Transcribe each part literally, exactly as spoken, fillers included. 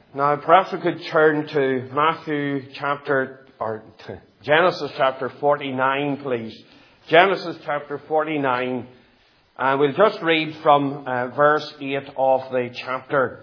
Now, perhaps we could turn to Matthew chapter, or Genesis chapter forty-nine, please. Genesis chapter forty-nine, and we'll just read from uh, verse eight of the chapter.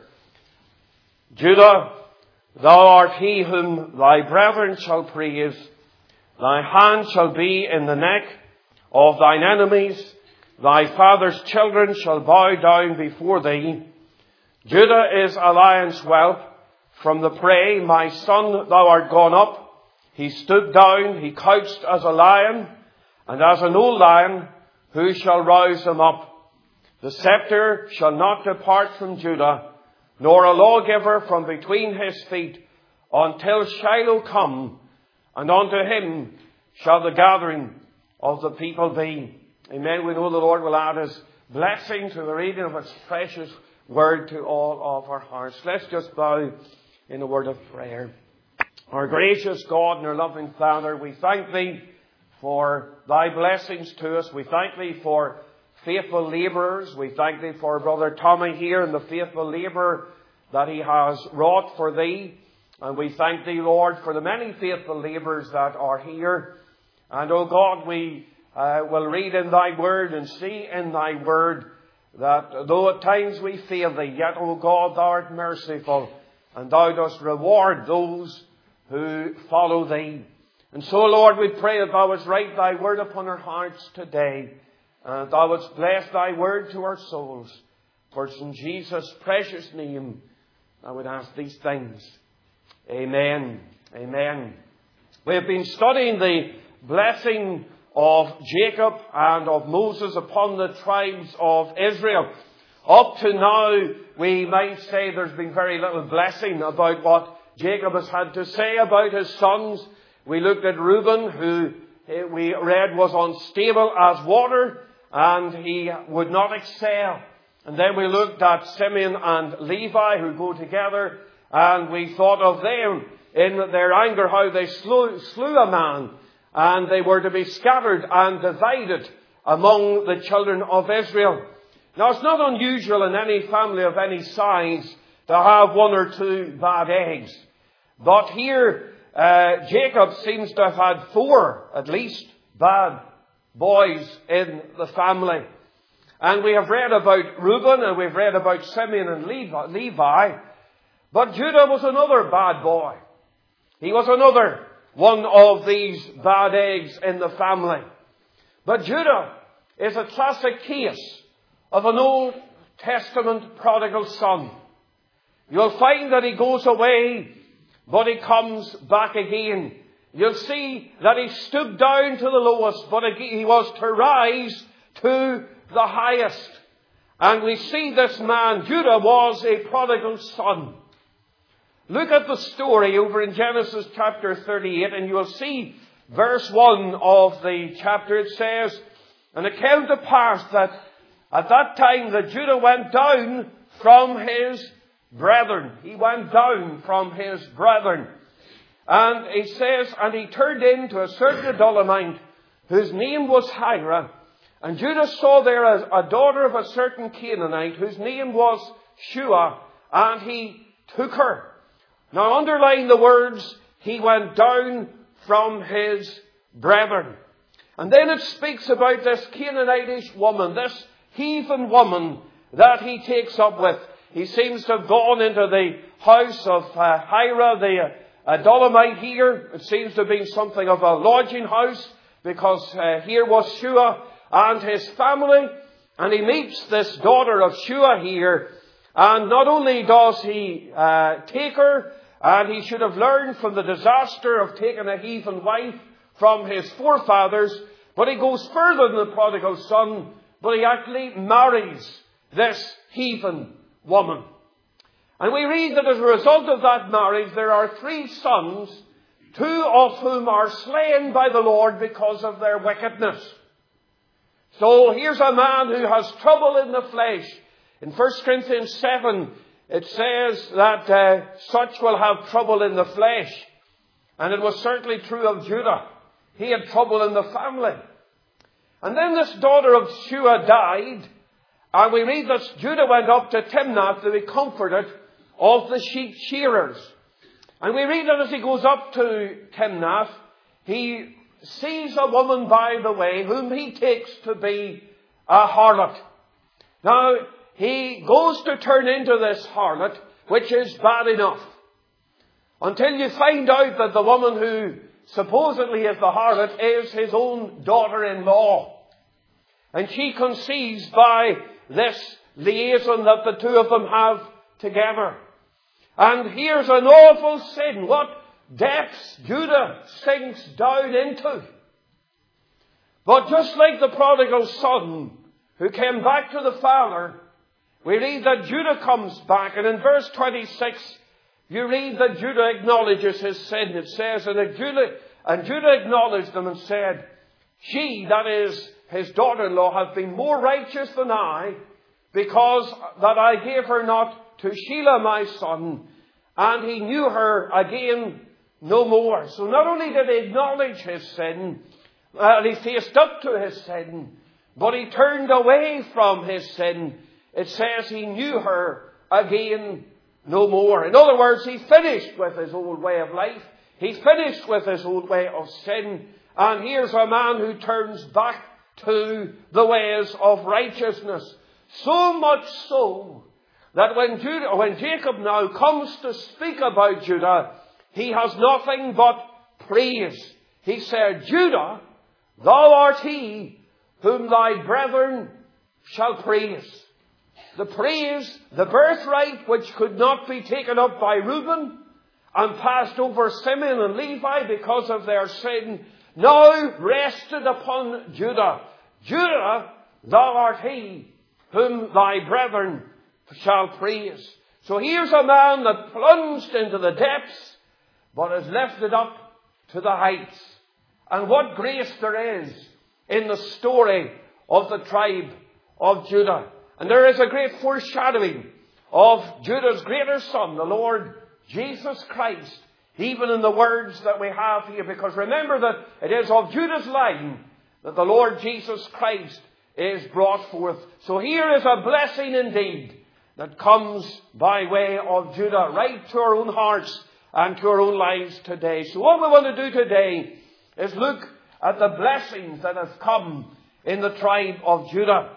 Judah, thou art he whom thy brethren shall praise. Thy hand shall be in the neck of thine enemies. Thy father's children shall bow down before thee. Judah is a lion's whelp from the prey. My son, thou art gone up. He stood down, he couched as a lion, and as an old lion, who shall rouse him up? The scepter shall not depart from Judah, nor a lawgiver from between his feet, until Shiloh come, and unto him shall the gathering of the people be. Amen. We know the Lord will add his blessing to the reading of his precious word to all of our hearts. Let's just bow in a word of prayer. Our gracious God and our loving Father, we thank thee for thy blessings to us. We thank thee for faithful labourers. We thank thee for Brother Tommy here and the faithful labour that he has wrought for thee. And we thank thee, Lord, for the many faithful labourers that are here. And, O God, we uh, will read in thy word and see in thy word that though at times we fail thee, yet, O God, thou art merciful, and thou dost reward those who follow thee. And so, Lord, we pray that thou wouldst write thy word upon our hearts today, and thou wouldst bless thy word to our souls. For it's in Jesus' precious name I would ask these things. Amen. Amen. We have been studying the blessing of Jacob and of Moses upon the tribes of Israel. Up to now, we might say there's been very little blessing about what Jacob has had to say about his sons. We looked at Reuben, who we read was unstable as water, and he would not excel. And then we looked at Simeon and Levi, who go together, and we thought of them in their anger, how they slew, slew a man, and they were to be scattered and divided among the children of Israel. Now, it's not unusual in any family of any size to have one or two bad eggs. But here, uh, Jacob seems to have had four, at least, bad boys in the family. And we have read about Reuben, and we've read about Simeon and Levi. But Judah was another bad boy. He was another one of these bad eggs in the family. But Judah is a classic case of an Old Testament prodigal son. You'll find that he goes away, but he comes back again. You'll see that he stooped down to the lowest, but he was to rise to the highest. And we see this man, Judah, was a prodigal son. Look at the story over in Genesis chapter thirty-eight, and you will see verse one of the chapter. It says, "And it came to pass that at that time that Judah went down from his brethren." He went down from his brethren. And he says, "And he turned into a certain Adullamite, whose name was Hira. And Judah saw there a, a daughter of a certain Canaanite, whose name was Shua, and he took her." Now underline the words, he went down from his brethren. And then it speaks about this Canaanitish woman, this heathen woman that he takes up with. He seems to have gone into the house of uh, Hira, the uh, Adullamite here. It seems to have been something of a lodging house, because uh, here was Shua and his family. And he meets this daughter of Shua here. And not only does he uh, take her, and he should have learned from the disaster of taking a heathen wife from his forefathers, but he goes further than the prodigal son, but he actually marries this heathen woman. And we read that as a result of that marriage, there are three sons, two of whom are slain by the Lord because of their wickedness. So here's a man who has trouble in the flesh. In First Corinthians seven, it says that uh, such will have trouble in the flesh. And it was certainly true of Judah. He had trouble in the family. And then this daughter of Shua died. And we read that Judah went up to Timnath to be comforted of the sheep shearers. And we read that as he goes up to Timnath, he sees a woman by the way whom he takes to be a harlot. Now, he goes to turn into this harlot, which is bad enough, until you find out that the woman who supposedly is the harlot is his own daughter-in-law. And she conceives by this liaison that the two of them have together. And here's an awful sin. What depths Judah sinks down into. But just like the prodigal son who came back to the father, we read that Judah comes back. And in verse twenty-six, you read that Judah acknowledges his sin. It says, and Judah, and Judah acknowledged them and said, she, that is his daughter-in-law, hath been more righteous than I, because that I gave her not to Shelah my son, and he knew her again no more. So not only did he acknowledge his sin, uh, he faced up to his sin, but he turned away from his sin. It says he knew her again no more. In other words, he finished with his old way of life. He finished with his old way of sin. And here's a man who turns back to the ways of righteousness. So much so that when Judah, when Jacob now comes to speak about Judah, he has nothing but praise. He said, Judah, thou art he whom thy brethren shall praise. The praise, the birthright which could not be taken up by Reuben and passed over Simeon and Levi because of their sin, now rested upon Judah. Judah, thou art he whom thy brethren shall praise. So here's a man that plunged into the depths, but is lifted up to the heights. And what grace there is in the story of the tribe of Judah. And there is a great foreshadowing of Judah's greater son, the Lord Jesus Christ, even in the words that we have here. Because remember that it is of Judah's line that the Lord Jesus Christ is brought forth. So here is a blessing indeed that comes by way of Judah right to our own hearts and to our own lives today. So what we want to do today is look at the blessings that have come in the tribe of Judah.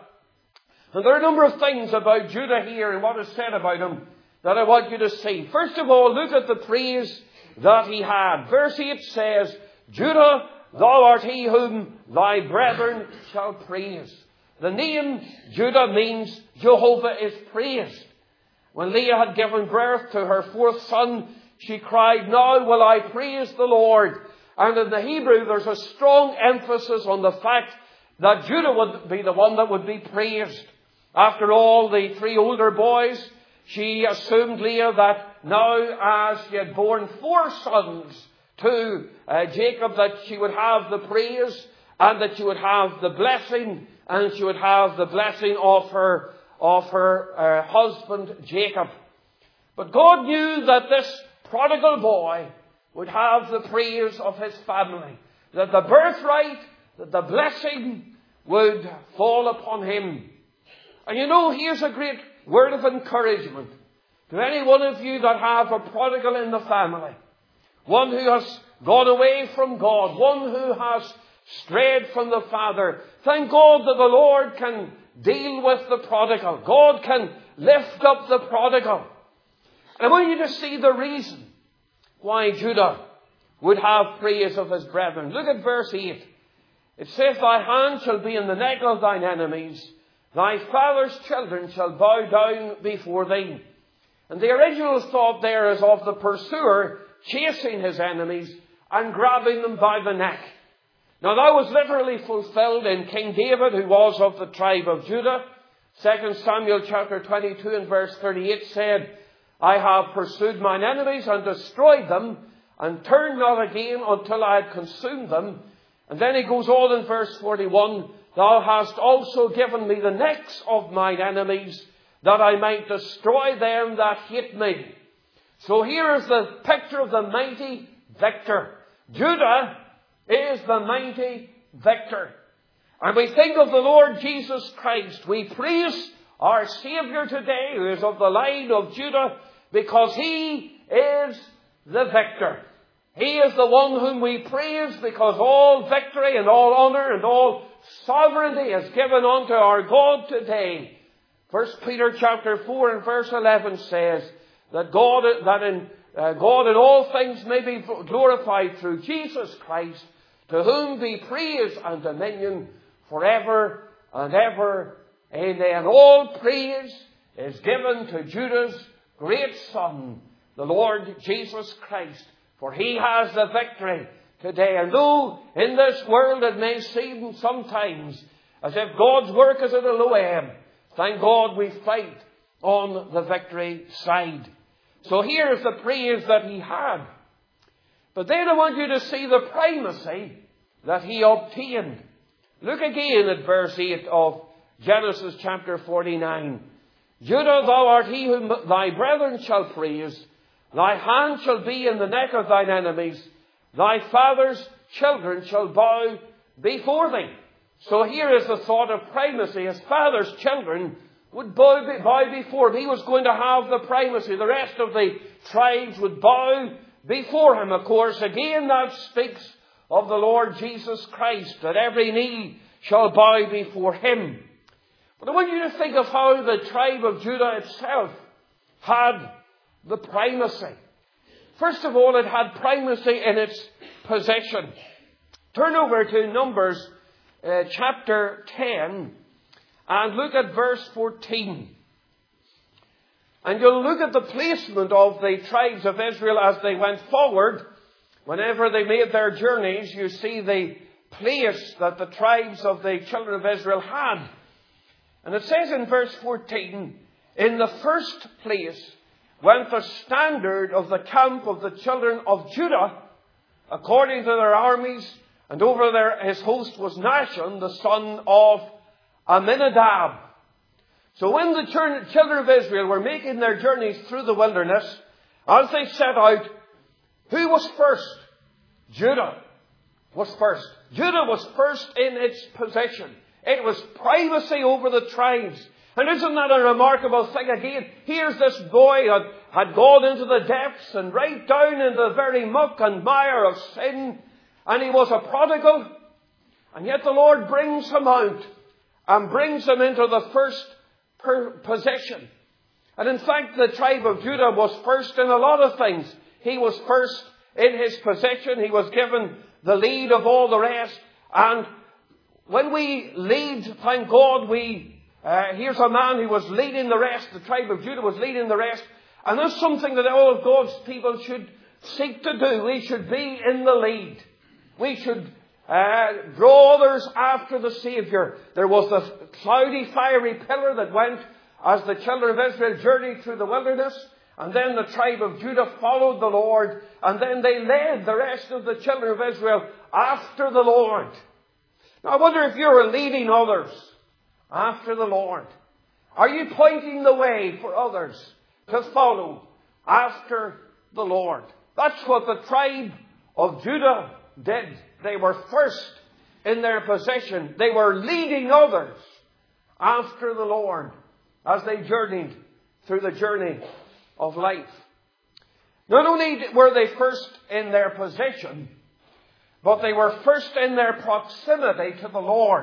And there are a number of things about Judah here and what is said about him that I want you to see. First of all, look at the praise that he had. Verse eight says, Judah, thou art he whom thy brethren shall praise. The name Judah means Jehovah is praised. When Leah had given birth to her fourth son, she cried, now will I praise the Lord. And in the Hebrew, there's a strong emphasis on the fact that Judah would be the one that would be praised. After all, the three older boys, she assumed, Leah, that now as she had borne four sons to uh, Jacob, that she would have the praise and that she would have the blessing and she would have the blessing of her, of her uh, husband Jacob. But God knew that this prodigal boy would have the praise of his family, that the birthright, that the blessing would fall upon him. And you know, here's a great word of encouragement to any one of you that have a prodigal in the family. One who has gone away from God. One who has strayed from the Father. Thank God that the Lord can deal with the prodigal. God can lift up the prodigal. And I want you to see the reason why Judah would have praise of his brethren. Look at verse eight. It says, thy hand shall be in the neck of thine enemies. Thy father's children shall bow down before thee. And the original thought there is of the pursuer chasing his enemies and grabbing them by the neck. Now that was literally fulfilled in King David, who was of the tribe of Judah. Second Samuel chapter twenty-two and verse thirty-eight said, I have pursued mine enemies and destroyed them, and turned not again until I had consumed them. And then he goes on in verse forty-one, thou hast also given me the necks of mine enemies, that I might destroy them that hate me. So here is the picture of the mighty victor. Judah is the mighty victor. And we think of the Lord Jesus Christ. We praise our Savior today, who is of the line of Judah, because He is the victor. He is the one whom we praise, because all victory and all honour and all sovereignty is given unto our God today. First Peter chapter four and verse eleven says that God, that in uh, God in all things may be glorified through Jesus Christ, to whom be praise and dominion forever and ever. Amen. All praise is given to Judah's great Son, the Lord Jesus Christ, for He has the victory today. And though in this world it may seem sometimes as if God's work is at a low ebb, thank God we fight on the victory side. So here's the praise that He had. But then I want you to see the primacy that He obtained. Look again at verse eight of Genesis chapter forty-nine. Judah, thou art he whom thy brethren shall praise. Thy hand shall be in the neck of thine enemies. Thy father's children shall bow before thee. So here is the thought of primacy. His father's children would bow, bow before him. He was going to have the primacy. The rest of the tribes would bow before him. Of course, again that speaks of the Lord Jesus Christ, that every knee shall bow before Him. But I want you to think of how the tribe of Judah itself had the primacy. First of all, it had primacy in its possession. Turn over to Numbers uh, chapter ten and look at verse fourteen. And you'll look at the placement of the tribes of Israel as they went forward. Whenever they made their journeys, you see the place that the tribes of the children of Israel had. And it says in verse fourteen, in the first place went the standard of the camp of the children of Judah, according to their armies, and over their, his host was Nahshon, the son of Amminadab. So when the children of Israel were making their journeys through the wilderness, as they set out, who was first? Judah was first. Judah was first in its possession. It was primacy over the tribes. And isn't that a remarkable thing again? Here's this boy that had gone into the depths and right down into the very muck and mire of sin. And he was a prodigal. And yet the Lord brings him out and brings him into the first per- possession. And in fact, the tribe of Judah was first in a lot of things. He was first in his possession. He was given the lead of all the rest. And when we lead, thank God, we uh, here's a man who was leading the rest. The tribe of Judah was leading the rest. And that's something that all of God's people should seek to do. We should be in the lead. We should uh, draw others after the Saviour. There was the cloudy, fiery pillar that went as the children of Israel journeyed through the wilderness. And then the tribe of Judah followed the Lord. And then they led the rest of the children of Israel after the Lord. Now I wonder if you're leading others after the Lord. Are you pointing the way for others to follow after the Lord? That's what the tribe of Judah did. They were first in their possession. They were leading others after the Lord as they journeyed through the journey of life. Not only were they first in their possession, but they were first in their proximity to the Lord.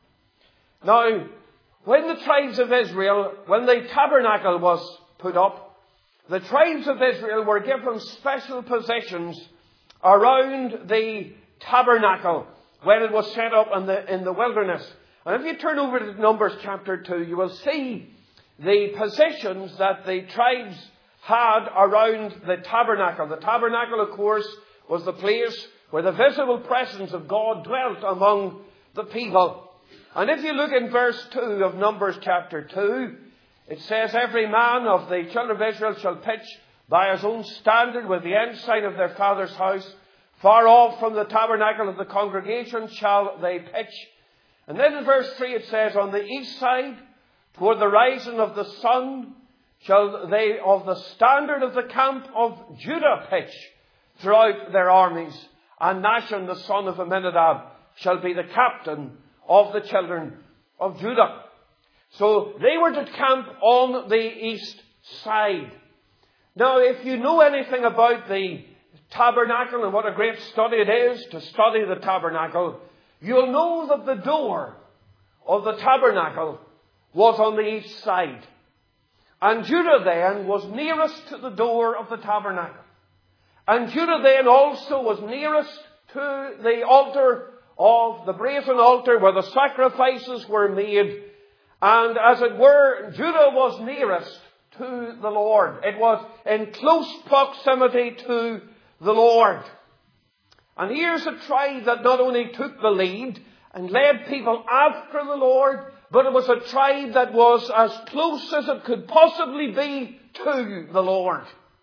Now, when the tribes of Israel, when the tabernacle was put up, the tribes of Israel were given special possessions around the tabernacle when it was set up in the, in the wilderness. And if you turn over to Numbers chapter two, you will see the possessions that the tribes had around the tabernacle. The tabernacle, of course, was the place where the visible presence of God dwelt among the people. And if you look in verse two of Numbers chapter two, it says, every man of the children of Israel shall pitch by his own standard with the ensign of their father's house. Far off from the tabernacle of the congregation shall they pitch. And then in verse three it says, on the east side, toward the rising of the sun, shall they of the standard of the camp of Judah pitch throughout their armies. And Nahshon, the son of Amminadab, shall be the captain of the children of Judah. So they were to camp on the east side. Now, if you know anything about the tabernacle and what a great study it is to study the tabernacle, you'll know that the door of the tabernacle was on the east side. And Judah then was nearest to the door of the tabernacle. And Judah then also was nearest to the altar of the brazen altar where the sacrifices were made. And as it were, Judah was nearest to the Lord. It was in close proximity to the Lord. And here's a tribe that not only took the lead and led people after the Lord, but it was a tribe that was as close as it could possibly be to the Lord.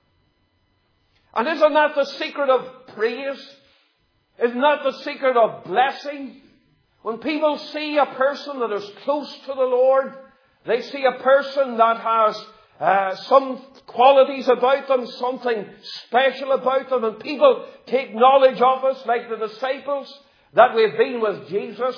And isn't that the secret of praise? Isn't that the secret of blessing? When people see a person that is close to the Lord, they see a person that has uh, some qualities about them, something special about them, and people take knowledge of us, like the disciples, that we've been with Jesus.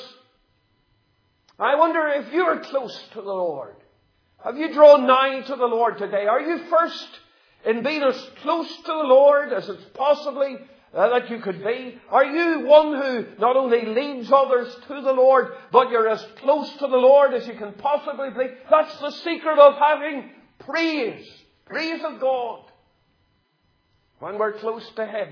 I wonder if you're close to the Lord. Have you drawn nigh to the Lord today? Are you first in being as close to the Lord as it's possibly uh, that you could be? Are you one who not only leads others to the Lord, but you're as close to the Lord as you can possibly be? That's the secret of having praise. Praise of God. When we're close to Him.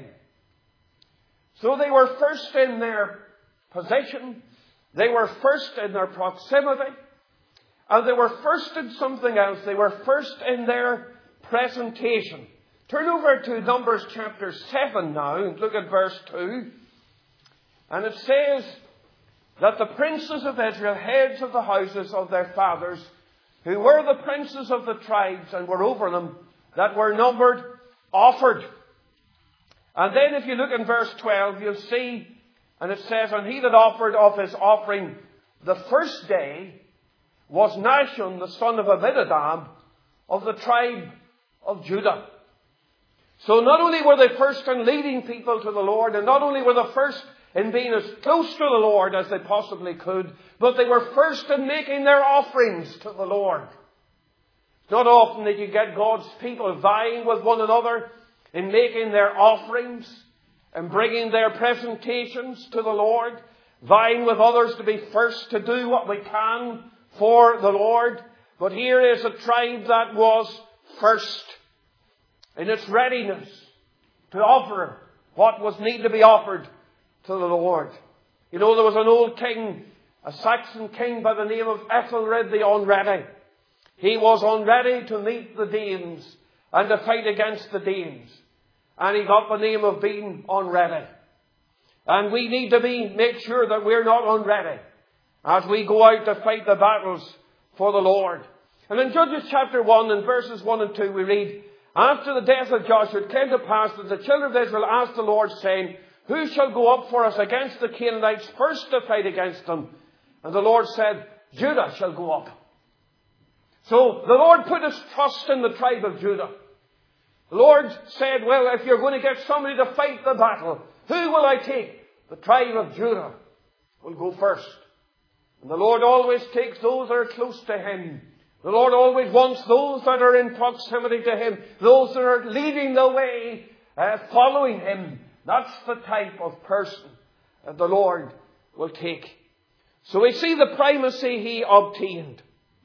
So they were first in their position. They were first in their proximity. And they were first in something else. They were first in their presentation. Turn over to Numbers chapter seven now and look at verse two. And it says that the princes of Israel, heads of the houses of their fathers, who were the princes of the tribes and were over them, that were numbered, offered. And then if you look in verse twelve, you'll see, and it says, and he that offered of his offering the first day was Nashon, the son of Abinadab, of the tribe of Judah. So not only were they first in leading people to the Lord, and not only were they first in being as close to the Lord as they possibly could, but they were first in making their offerings to the Lord. It's not often that you get God's people vying with one another in making their offerings and bringing their presentations to the Lord, vying with others to be first to do what we can for the Lord. But here is a tribe that was first in its readiness to offer what was needed to be offered to the Lord. You know, there was an old king, a Saxon king by the name of Ethelred the Unready. He was unready to meet the Danes and to fight against the Danes. And he got the name of being unready. And we need to be make sure that we're not unready as we go out to fight the battles for the Lord. And in Judges chapter one and verses one and two we read, after the death of Joshua it came to pass that the children of Israel asked the Lord, saying, who shall go up for us against the Canaanites first to fight against them? And the Lord said, Judah shall go up. So the Lord put his trust in the tribe of Judah. The Lord said, well, if you're going to get somebody to fight the battle, who will I take? The tribe of Judah will go first. And the Lord always takes those that are close to Him. The Lord always wants those that are in proximity to Him, those that are leading the way, uh, following Him. That's the type of person that the Lord will take. So we see the primacy He obtained.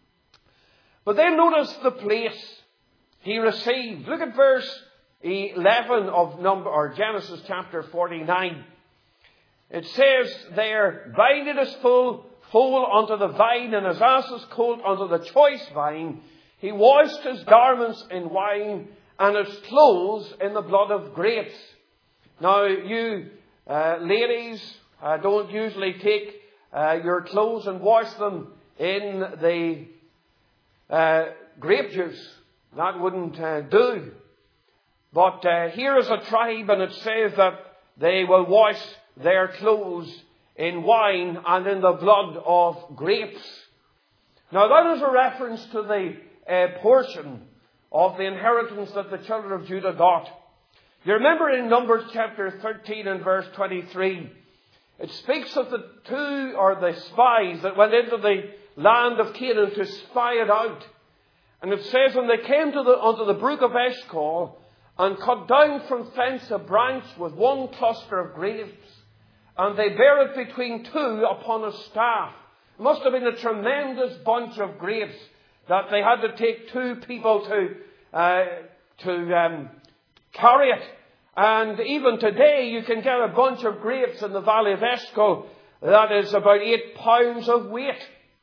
But then notice the place He received. Look at verse eleven of number or Genesis chapter forty-nine. It says there, binded his full foal unto the vine, and his ass's colt unto the choice vine. He washed his garments in wine, and his clothes in the blood of grapes. Now, you uh, ladies uh, don't usually take uh, your clothes and wash them in the uh, grape juice. That wouldn't uh, do. But uh, here is a tribe, and it says that they will wash their clothes in wine and in the blood of grapes. Now that is a reference to the uh, portion of the inheritance that the children of Judah got. You remember in Numbers chapter thirteen and verse twenty-three, it speaks of the two or the spies that went into the land of Canaan to spy it out. And it says, when they came to the, unto the brook of Eshcol, and cut down from thence a branch with one cluster of grapes, and they bare it between two upon a staff. It must have been a tremendous bunch of grapes that they had to take two people to, uh, to um, carry it. And even today, you can get a bunch of grapes in the valley of Eshcol that is about eight pounds of weight.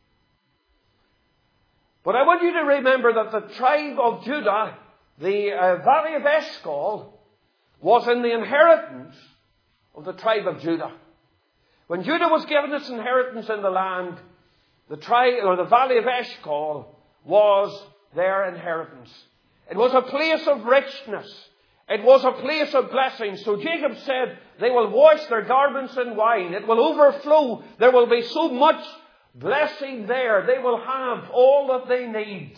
But I want you to remember that the tribe of Judah, the uh, valley of Eshcol, was in the inheritance of the tribe of Judah. When Judah was given its inheritance in the land, the tribe, or the valley of Eshcol, was their inheritance. It was a place of richness. It was a place of blessing. So Jacob said, they will wash their garments in wine. It will overflow. There will be so much blessing there. They will have all that they need.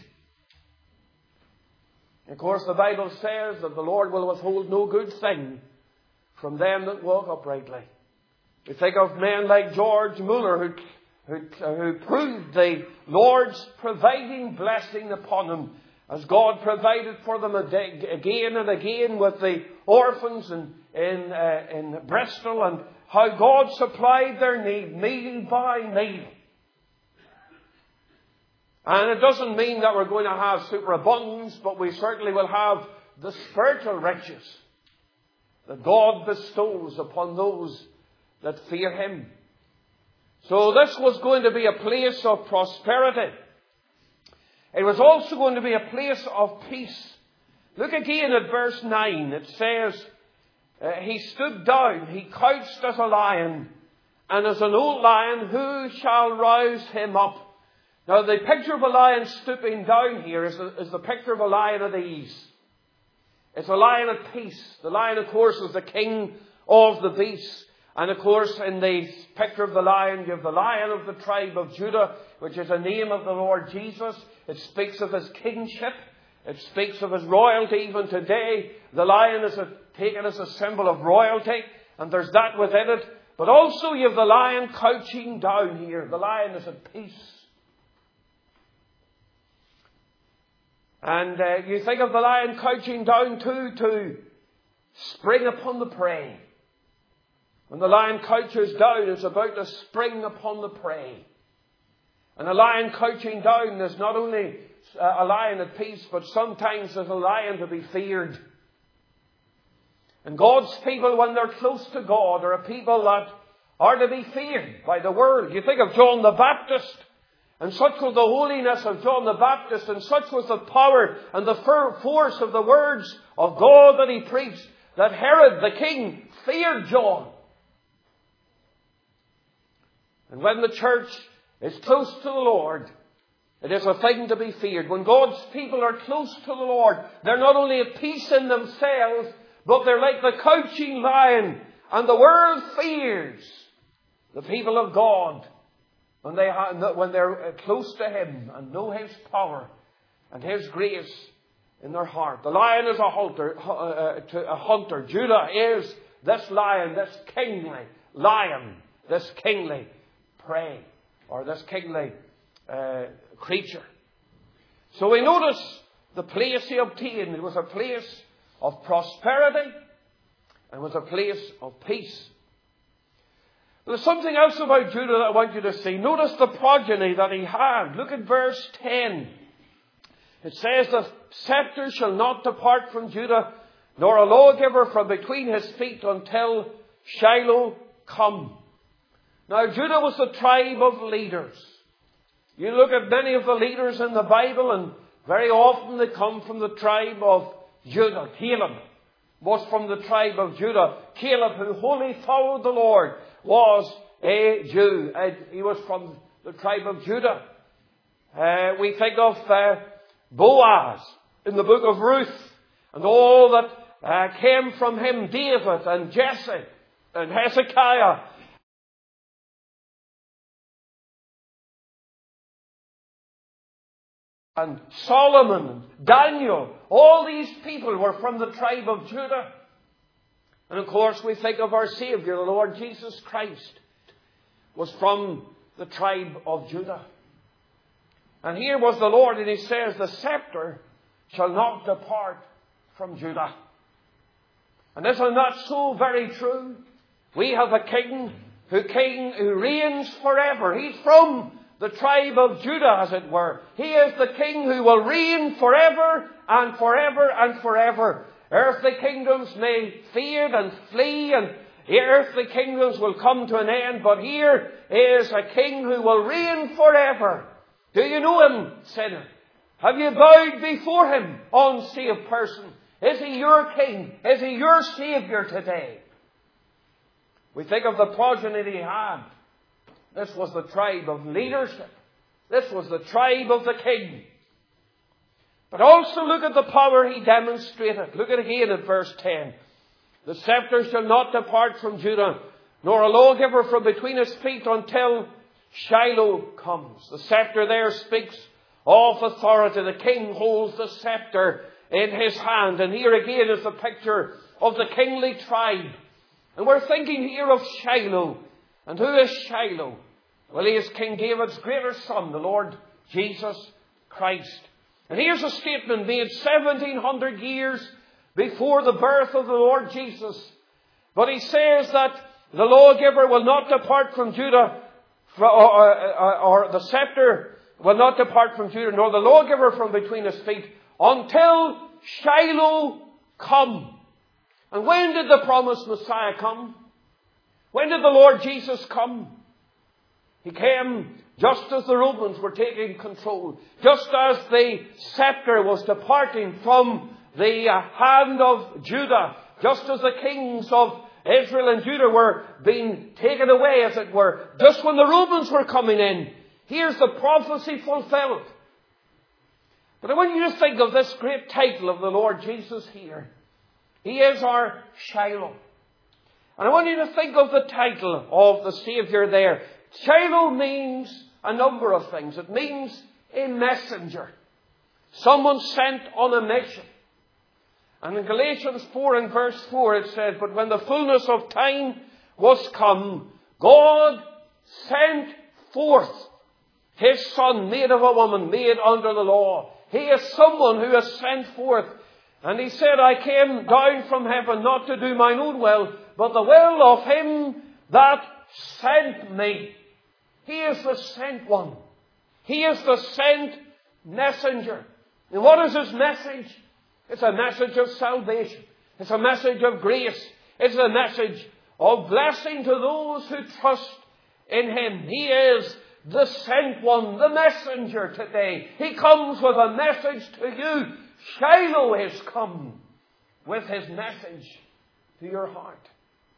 Of course, the Bible says that the Lord will withhold no good thing from them that walk uprightly. We think of men like George Muller, who, who, who proved the Lord's providing blessing upon them, as God provided for them again and again with the orphans in, in, uh, in Bristol, and how God supplied their need, meal by meal. And it doesn't mean that we're going to have superabundance, but we certainly will have the spiritual riches that God bestows upon those that fear Him. So this was going to be a place of prosperity. It was also going to be a place of peace. Look again at verse nine. It says, uh, He stood down, he couched as a lion, and as an old lion, who shall rouse him up? Now, the picture of a lion stooping down here is the, is the picture of a lion at ease. It's a lion at peace. The lion, of course, is the king of the beasts. And, of course, in the picture of the lion, you have the lion of the tribe of Judah, which is a name of the Lord Jesus. It speaks of His kingship. It speaks of His royalty. Even today, the lion is a, taken as a symbol of royalty. And there's that within it. But also you have the lion couching down here. The lion is at peace. And uh, you think of the lion couching down too, to spring upon the prey. When the lion couches down, it's about to spring upon the prey. And a lion couching down is not only a lion at peace, but sometimes is a lion to be feared. And God's people, when they're close to God, are a people that are to be feared by the world. You think of John the Baptist. And such was the holiness of John the Baptist, and such was the power and the force of the words of God that he preached, that Herod the king feared John. And when the church is close to the Lord, it is a thing to be feared. When God's people are close to the Lord, they're not only at peace in themselves, but they're like the couching lion, and the world fears the people of God. When, they have, when they're close to Him and know His power and His grace in their heart. The lion is a hunter. Uh, to a hunter. Judah is this lion, this kingly lion, this kingly prey, or this kingly uh, creature. So we notice the place he obtained. It was a place of prosperity, and it was a place of peace. There's something else about Judah that I want you to see. Notice the progeny that he had. Look at verse ten. It says, the scepter shall not depart from Judah, nor a lawgiver from between his feet until Shiloh come. Now, Judah was the tribe of leaders. You look at many of the leaders in the Bible, and very often they come from the tribe of Judah. Caleb was from the tribe of Judah. Caleb, who wholly followed the Lord, was a Jew. He was from the tribe of Judah. Uh, we think of uh, Boaz in the book of Ruth, and all that uh, came from him, David and Jesse and Hezekiah. And Solomon, and Daniel, all these people were from the tribe of Judah. And of course we think of our Saviour, the Lord Jesus Christ, was from the tribe of Judah. And here was the Lord, and He says, the scepter shall not depart from Judah. And this is not so very true. We have a king who king who reigns forever. He's from the tribe of Judah, as it were. He is the king who will reign forever and forever and forever. Earthly kingdoms may fade and flee, and earthly kingdoms will come to an end, but here is a king who will reign forever. Do you know Him, sinner? Have you bowed before Him, unsaved person? Is He your king? Is He your Saviour today? We think of the progeny He had. This was the tribe of leadership. This was the tribe of the king. But also look at the power He demonstrated. Look at it again at verse ten. The scepter shall not depart from Judah, nor a lawgiver from between his feet until Shiloh comes. The scepter there speaks of authority. The king holds the scepter in his hand. And here again is the picture of the kingly tribe. And we're thinking here of Shiloh. And who is Shiloh? Well, he is King David's greater son, the Lord Jesus Christ. And here's a statement made seventeen hundred years before the birth of the Lord Jesus. But he says that the lawgiver will not depart from Judah, or, or, or the scepter will not depart from Judah, nor the lawgiver from between his feet, until Shiloh come. And when did the promised Messiah come? When did the Lord Jesus come? He came just as the Romans were taking control. Just as the scepter was departing from the hand of Judah. Just as the kings of Israel and Judah were being taken away, as it were. Just when the Romans were coming in. Here's the prophecy fulfilled. But I want you to think of this great title of the Lord Jesus here. He is our Shiloh. And I want you to think of the title of the Saviour there. Shiloh means a number of things. It means a messenger. Someone sent on a mission. And in Galatians four and verse four it says, but when the fullness of time was come, God sent forth His Son, made of a woman, made under the law. He is someone who is sent forth. And He said, I came down from heaven not to do mine own will, but the will of Him that sent me. He is the sent one. He is the sent messenger. And what is His message? It's a message of salvation. It's a message of grace. It's a message of blessing to those who trust in Him. He is the sent one, the messenger today. He comes with a message to you. Shiloh has come with His message to your heart.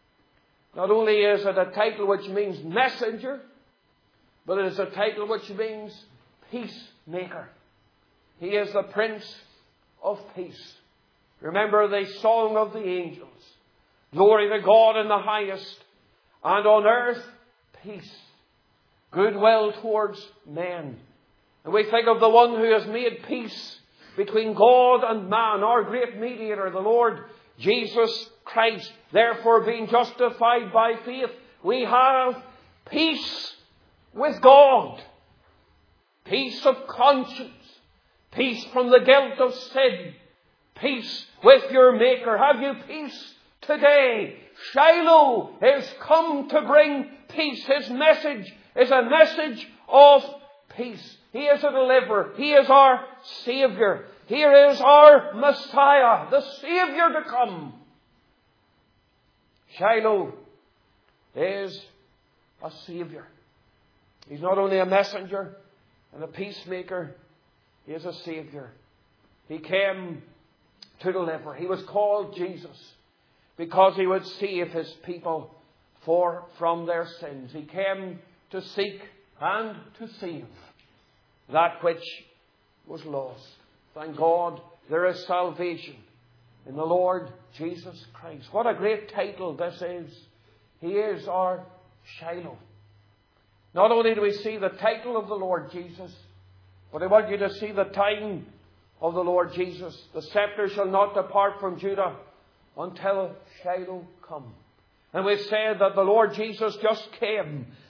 Not only is it a title which means messenger, but it is a title which means peacemaker. He is the Prince of Peace. Remember the song of the angels. Glory to God in the highest, and on earth peace, goodwill towards men. And we think of the one who has made peace between God and man, our great mediator, the Lord Jesus Christ. Therefore, being justified by faith, we have peace with God. Peace of conscience. Peace from the guilt of sin. Peace with your Maker. Have you peace today? Shiloh is come to bring peace. His message is a message of peace. He is a deliverer. He is our Saviour. Here is our Messiah, the Saviour to come. Shiloh is a Saviour. He's not only a messenger and a peacemaker, He is a Saviour. He came to deliver. He was called Jesus because He would save His people for from their sins. He came to seek and to save that which was lost. Thank God there is salvation in the Lord Jesus Christ. What a great title this is. He is our Shiloh. Not only do we see the title of the Lord Jesus, but I want you to see the time of the Lord Jesus. The scepter shall not depart from Judah until Shiloh come. And we've said that the Lord Jesus just came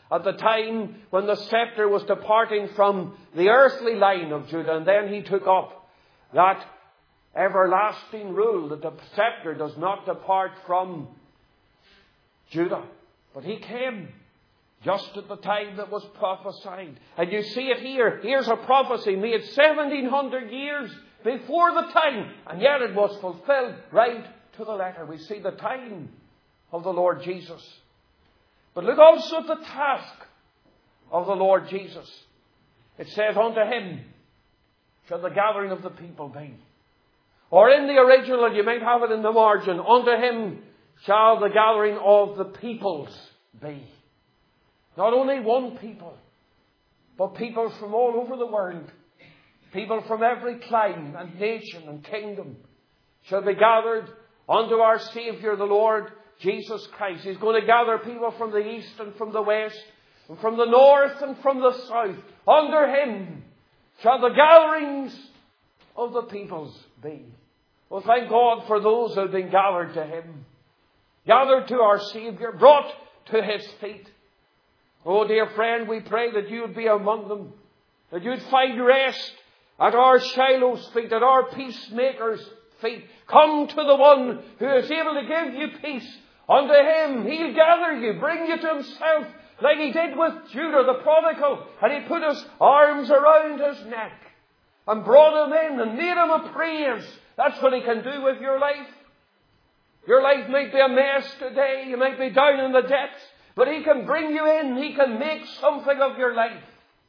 at the time when the scepter was departing from the earthly line of Judah, and then he took up that everlasting rule that the scepter does not depart from Judah. But he came just at the time that was prophesied. And you see it here. Here's a prophecy made seventeen hundred years before the time, and yet it was fulfilled right to the letter. We see the time of the Lord Jesus. But look also at the task of the Lord Jesus. It says, unto him shall the gathering of the people be. Or in the original, you might have it in the margin, unto him shall the gathering of the peoples be. Not only one people, but people from all over the world. People from every clime and nation and kingdom shall be gathered unto our Saviour, the Lord Jesus Christ. He's going to gather people from the east and from the west, and from the north and from the south. Under him shall the gatherings of the peoples be. Well, thank God for those who have been gathered to him. Gathered to our Saviour, brought to his feet. Oh, dear friend, we pray that you would be among them. That you would find rest at our Shiloh's feet, at our peacemaker's feet. Come to the one who is able to give you peace. Unto him he'll gather you, bring you to himself, like he did with Judah the prodigal. And he put his arms around his neck and brought him in and made him a praise. That's what he can do with your life. Your life might be a mess today. You might be down in the depths. But he can bring you in. He can make something of your life.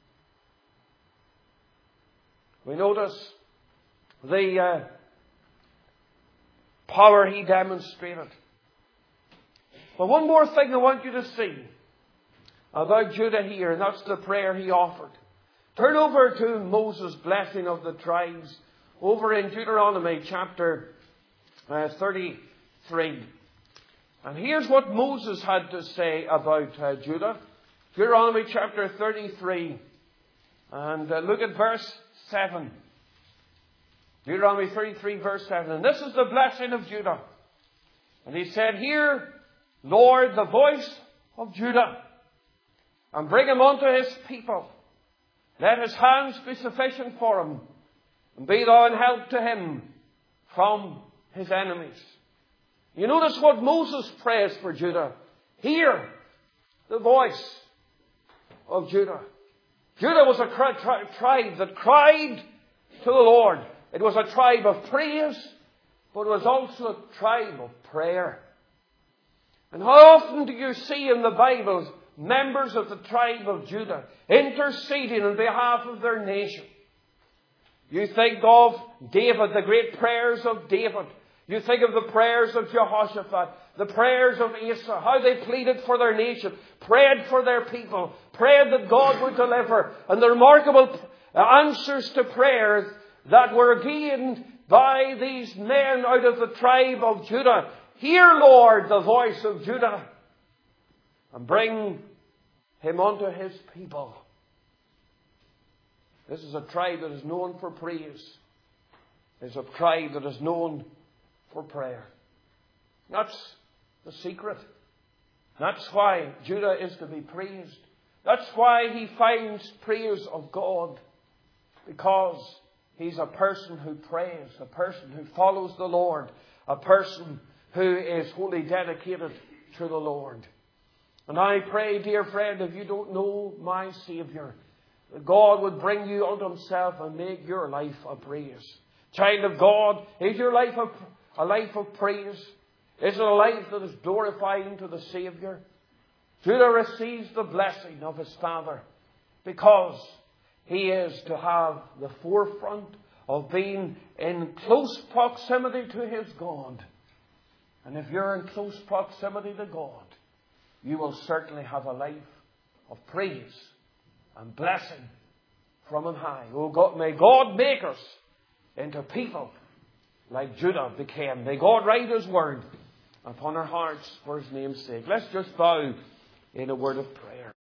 We notice the uh, power he demonstrated. But one more thing I want you to see about Judah here, and that's the prayer he offered. Turn over to Moses' blessing of the tribes over in Deuteronomy chapter uh, thirty-three. And here's what Moses had to say about uh, Judah. Deuteronomy chapter thirty-three. And uh, look at verse seven. Deuteronomy thirty-three verse seven. And this is the blessing of Judah. And he said, hear, Lord, the voice of Judah, and bring him unto his people. Let his hands be sufficient for him, and be thou an help to him from his enemies. You notice what Moses prays for Judah. Hear the voice of Judah. Judah was a tri- tri- tribe that cried to the Lord. It was a tribe of praise, but it was also a tribe of prayer. And how often do you see in the Bible members of the tribe of Judah interceding on behalf of their nation? You think of David, the great prayers of David. You think of the prayers of Jehoshaphat, the prayers of Asa, how they pleaded for their nation, prayed for their people, prayed that God would deliver, and the remarkable answers to prayers that were gained by these men out of the tribe of Judah. Hear, Lord, the voice of Judah, and bring him unto his people. This is a tribe that is known for praise. It's a tribe that is known for prayer. That's the secret. That's why Judah is to be praised. That's why he finds praise of God. Because he's a person who prays, a person who follows the Lord, a person who is wholly dedicated to the Lord. And I pray, dear friend, if you don't know my Saviour, that God would bring you unto himself and make your life a praise. Child of God, is your life a, a life of praise? Is it a life that is glorifying to the Saviour? Judah receives the blessing of his father because he is to have the forefront of being in close proximity to his God. And if you're in close proximity to God, you will certainly have a life of praise and blessing from on high. Oh God, may God make us into people like Judah became. May God write his word upon our hearts for his name's sake. Let's just bow in a word of prayer.